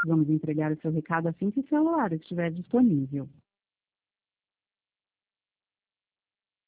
Vamos entregar o seu recado assim que o celular estiver disponível.